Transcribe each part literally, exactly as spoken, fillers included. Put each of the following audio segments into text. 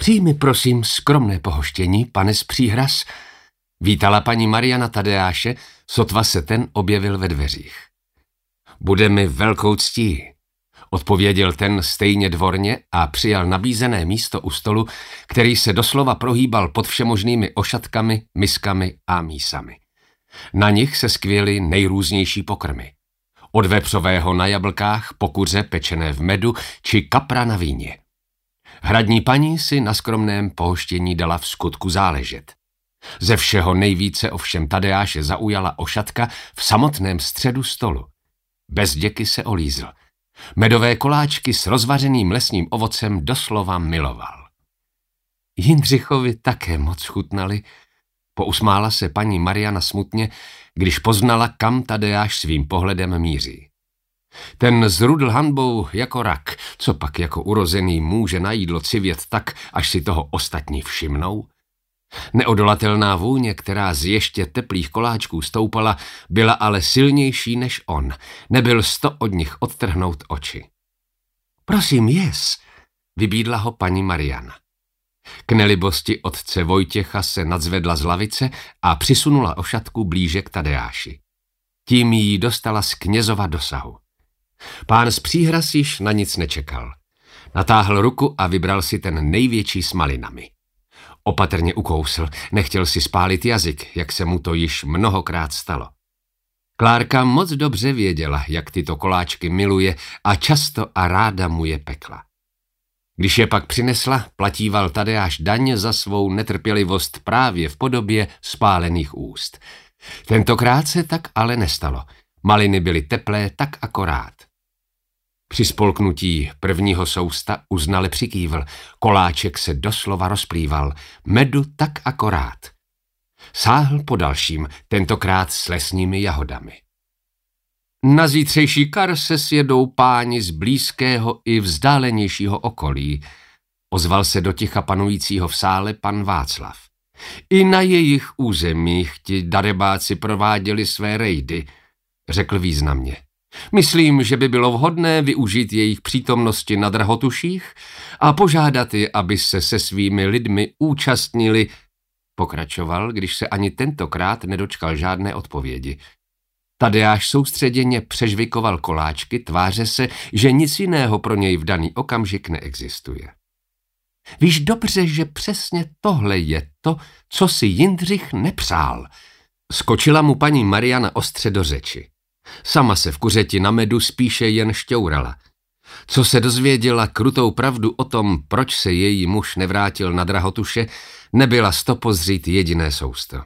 Přijmi, prosím, skromné pohoštění, pane z Příhraz, vítala paní Mariana Tadeáše, sotva se ten objevil ve dveřích. Bude mi velkou ctí, odpověděl ten stejně dvorně a přijal nabízené místo u stolu, který se doslova prohýbal pod všemožnými ošatkami, miskami a mísami. Na nich se skvěly nejrůznější pokrmy. Od vepřového na jablkách, po kuře pečené v medu či kapra na víně. Hradní paní si na skromném pohoštění dala v skutku záležet. Ze všeho nejvíce ovšem Tadeáše zaujala ošatka v samotném středu stolu. Bez děky se olízl. Medové koláčky s rozvařeným lesním ovocem doslova miloval. Jindřichovi také moc chutnali, pousmála se paní Mariana smutně, když poznala, kam Tadeáš svým pohledem míří. Ten zrudl hanbou jako rak, co pak jako urozený může na jídlo civět tak, až si toho ostatní všimnou? Neodolatelná vůně, která z ještě teplých koláčků stoupala, byla ale silnější než on. Nebyl sto od nich odtrhnout oči. Prosím, jes, vybídla ho paní Mariana. K nelibosti otce Vojtěcha se nadzvedla z lavice a přisunula ošatku blíže k Tadeáši. Tím jí dostala z knězova dosahu. Pán z Příhraz již na nic nečekal. Natáhl ruku a vybral si ten největší s malinami. Opatrně ukousl, nechtěl si spálit jazyk, jak se mu to již mnohokrát stalo. Klárka moc dobře věděla, jak tyto koláčky miluje a často a ráda mu je pekla. Když je pak přinesla, platíval Tadeáš daň za svou netrpělivost právě v podobě spálených úst. Tentokrát se tak ale nestalo. Maliny byly teplé tak akorát. Při spolknutí prvního sousta uznale přikývl, koláček se doslova rozplýval, medu tak akorát. Sáhl po dalším, tentokrát s lesními jahodami. Na zítřejší kar se sjedou páni z blízkého i vzdálenějšího okolí, ozval se do ticha panujícího v sále pan Václav. I na jejich územích ti darebáci prováděli své rejdy, řekl významně. Myslím, že by bylo vhodné využít jejich přítomnosti na Drahotuších a požádat je, aby se se svými lidmi účastnili, pokračoval, když se ani tentokrát nedočkal žádné odpovědi. Tadeáš soustředěně přežvikoval koláčky, tváře se, že nic jiného pro něj v daný okamžik neexistuje. Víš dobře, že přesně tohle je to, co si Jindřich nepřál. Skočila mu paní Mariana ostře do řeči. Sama se v kuřeti na medu spíše jen šťourala. Co se dozvěděla krutou pravdu o tom, proč se její muž nevrátil na Drahotuše, nebyla stopozřít jediné sousto.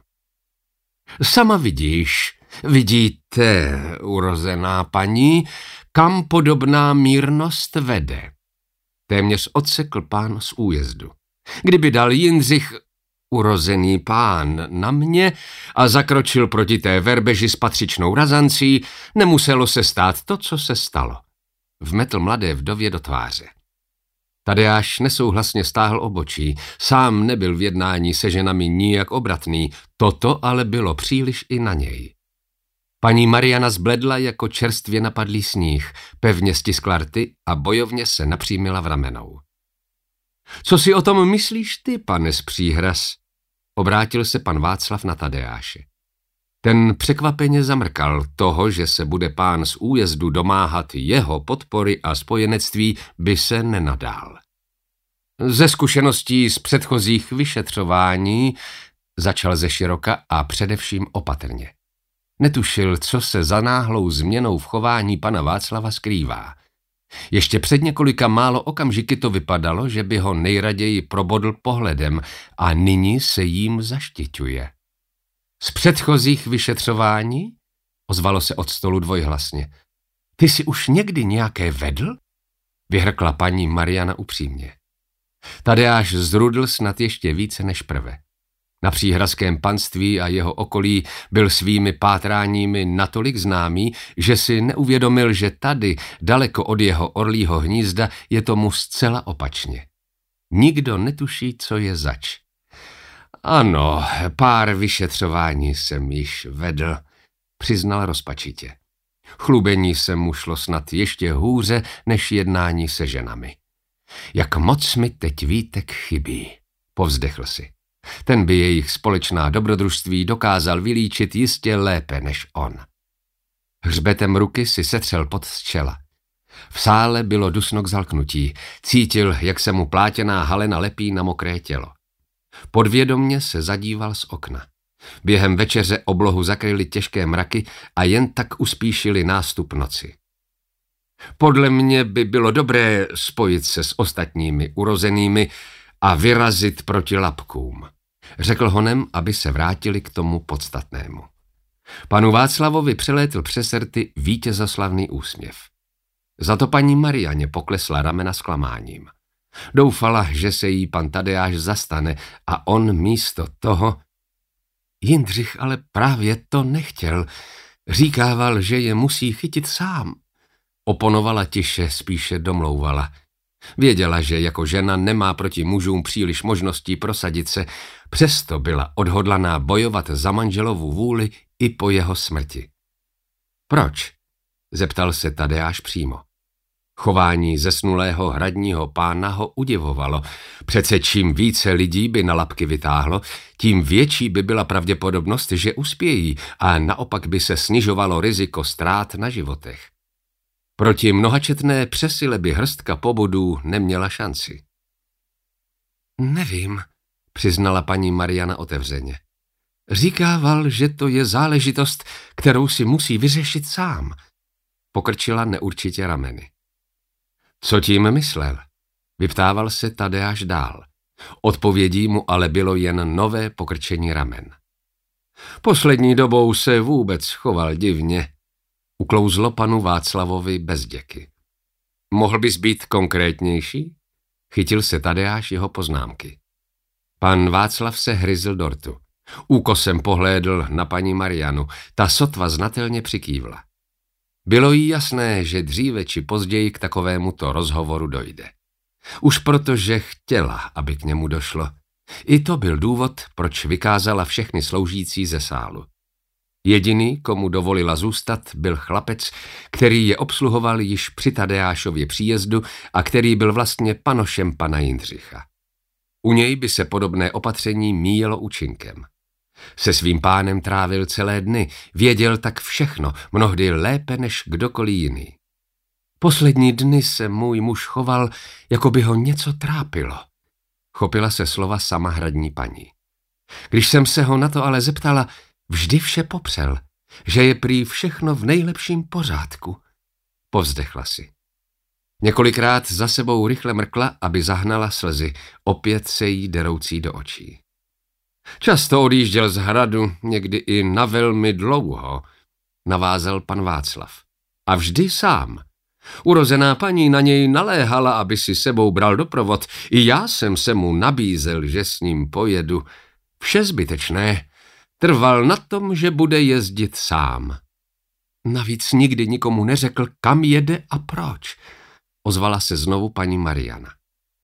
Sama vidíš, vidíte, urozená paní, kam podobná mírnost vede. Téměř odsekl pán z újezdu. Kdyby dal Jindřich, urozený pán, na mě a zakročil proti té verbeži s patřičnou razancí, nemuselo se stát to, co se stalo. Vmetl mladé vdově do tváře. Tadeáš nesouhlasně stáhl obočí, sám nebyl v jednání se ženami nijak obratný, toto ale bylo příliš i na něj. Paní Mariana zbledla jako čerstvě napadlý sníh, pevně stiskla rty a bojovně se napřímila v ramenou. Co si o tom myslíš ty, pane z Příhraz? Obrátil se pan Václav na Tadeáše. Ten překvapeně zamrkal, toho, že se bude pán z újezdu domáhat jeho podpory a spojenectví, by se nenadál. Ze zkušeností z předchozích vyšetřování začal ze široka a především opatrně. Netušil, co se za náhlou změnou v chování pana Václava skrývá. Ještě před několika málo okamžiky to vypadalo, že by ho nejraději probodl pohledem a nyní se jím zaštiťuje. Z předchozích vyšetřování? Ozvalo se od stolu dvojhlasně. Ty jsi už někdy nějaké vedl? Vyhrkla paní Mariana upřímně. Tadeáš zrudl snad ještě více než prve. Na příhrazském panství a jeho okolí byl svými pátráními natolik známý, že si neuvědomil, že tady, daleko od jeho orlího hnízda, je tomu zcela opačně. Nikdo netuší, co je zač. Ano, pár vyšetřování jsem již vedl, přiznal rozpačitě. Chlubení se mu šlo snad ještě hůře než jednání se ženami. Jak moc mi teď Vítek chybí, povzdechl si. Ten by jejich společná dobrodružství dokázal vylíčit jistě lépe než on. Hřbetem ruky si setřel pot z čela. V sále bylo dusno k zalknutí. Cítil, jak se mu plátěná halena lepí na mokré tělo. Podvědomně se zadíval z okna. Během večeře oblohu zakryly těžké mraky a jen tak uspíšili nástup noci. Podle mě by bylo dobré spojit se s ostatními urozenými a vyrazit proti Lapkům, řekl honem, aby se vrátili k tomu podstatnému. Panu Václavovi přelétl přes rty vítězoslavný úsměv. Za to paní Marianě poklesla ramena zklamáním. Doufala, že se jí pan Tadeáš zastane a on místo toho... Jindřich ale právě to nechtěl. Říkával, že je musí chytit sám. Oponovala tiše, spíše domlouvala. Věděla, že jako žena nemá proti mužům příliš možností prosadit se, přesto byla odhodlaná bojovat za manželovu vůli i po jeho smrti. Proč? Zeptal se Tadeáš přímo. Chování zesnulého hradního pána ho udivovalo. Přece čím více lidí by na Lapky vytáhlo, tím větší by byla pravděpodobnost, že uspějí a naopak by se snižovalo riziko ztrát na životech. Proti mnohačetné přesile by hrstka pobodů neměla šanci. Nevím, přiznala paní Mariana otevřeně. Říkával, že to je záležitost, kterou si musí vyřešit sám. Pokrčila neurčitě rameny. Co tím myslel? Vyptával se Tadeáš dál. Odpovědí mu ale bylo jen nové pokrčení ramen. Poslední dobou se vůbec choval divně. Uklouzlo panu Václavovi bez děky. Mohl bys být konkrétnější? Chytil se Tadeáš jeho poznámky. Pan Václav se hryzl do rtu. Úkosem pohlédl na paní Marianu, ta sotva znatelně přikývla. Bylo jí jasné, že dříve či později k takovémuto rozhovoru dojde. Už protože chtěla, aby k němu došlo. I to byl důvod, proč vykázala všechny sloužící ze sálu. Jediný, komu dovolila zůstat, byl chlapec, který je obsluhoval již při Tadeášově příjezdu a který byl vlastně panošem pana Jindřicha. U něj by se podobné opatření míjelo účinkem. Se svým pánem trávil celé dny, věděl tak všechno, mnohdy lépe než kdokoliv jiný. Poslední dny se můj muž choval, jako by ho něco trápilo. Chopila se slova sama hradní paní. Když jsem se ho na to ale zeptala, vždy vše popřel, že je prý všechno v nejlepším pořádku. Povzdechla si. Několikrát za sebou rychle mrkla, aby zahnala slzy, opět se jí deroucí do očí. Často odjížděl z hradu, někdy i na velmi dlouho, navázal pan Václav. A vždy sám. Urozená paní na něj naléhala, aby si sebou bral doprovod. I já jsem se mu nabízel, že s ním pojedu. Vše zbytečné. Trval na tom, že bude jezdit sám. Navíc nikdy nikomu neřekl, kam jede a proč. Ozvala se znovu paní Mariana.